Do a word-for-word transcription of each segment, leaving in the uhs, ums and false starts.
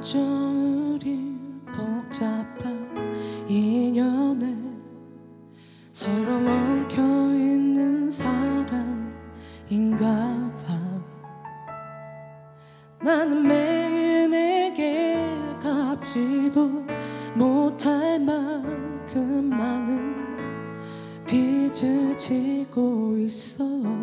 어쩜 우리 복잡한 인연에 서로 엉켜있는 사람인가 봐. 나는 매일 내게 갚지도 못할 만큼 많은 빚을 지고 있어.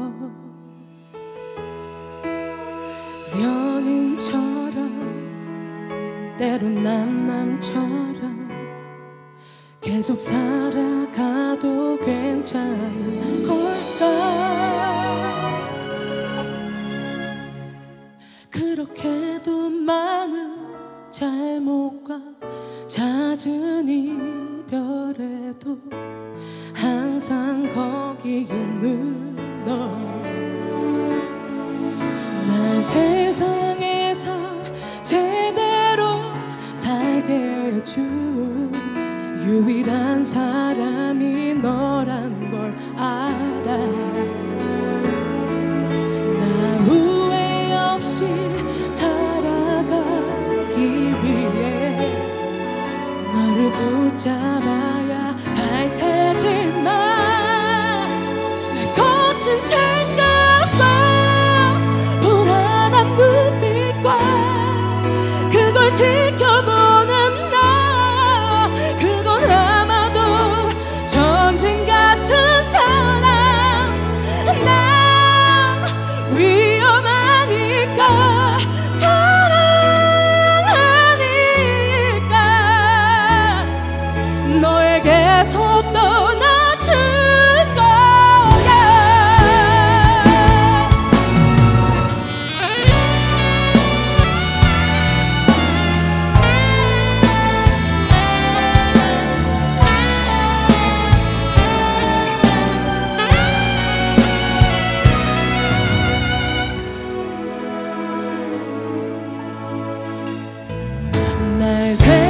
연인처럼 때론 남남처럼 계속 살아가도 괜찮은 걸까. 그렇게도 많은 잘못과 잦은 이별에도 항상 거기 있는 너. 날 세상에서 제대로 살게 해준 유일한 사람이 너란 걸 알아. 나 후회 없이 살아가기 위해 너를 붙잡아야 할 테지만 내 거친 생각과 불안한 눈빛과 그걸 지켜보는 나, 그건 아마도 전쟁 같은 사랑. 난 위험하니까 사랑하니까 너에게서 떠나줄 거야. 날